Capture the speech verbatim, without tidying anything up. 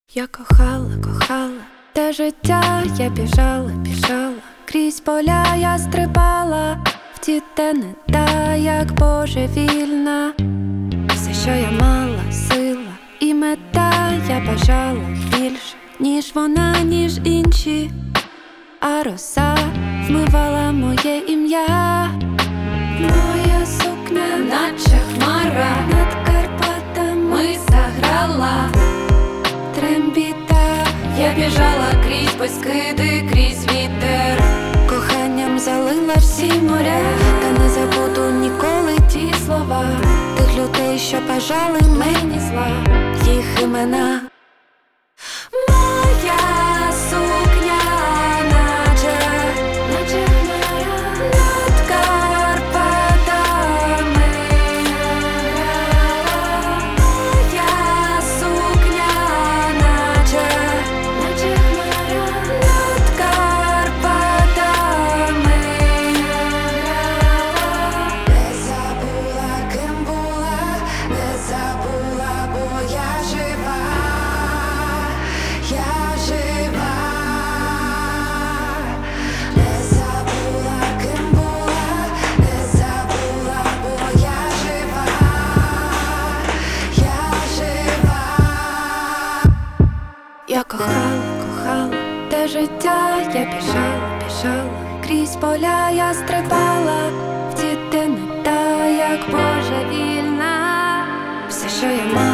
Я кохала, кохала, те життя я біжала, біжала, крізь поля я стрибала, в ті тени та як божевільна. Все, що я мала, сила і мета, я бажала більше, ніж вона, ніж інші. А роса вмивала моє ім'я. Моя сукня, наче хмара, над Карпатами заграла. Трембіта, я біжала крізь безкиди, крізь вітер. Коханням залила всі моря, та не забуду ніколи ті слова тих людей, що бажали мені зла, їх імена. Моя сукня, наче, наче хмара, над Карпатами. Моя сукня, наче, наче хмара, над Карпатами. Не забула, ким була, не забула, бо я жива. Я жива, не забула, ким була, не забула, бо я жива, я жива. Я кохала, кохала, те життя я біжала, біжала, крізь поля я стрибала, в ті тени та як божевільна. Все, що я мала,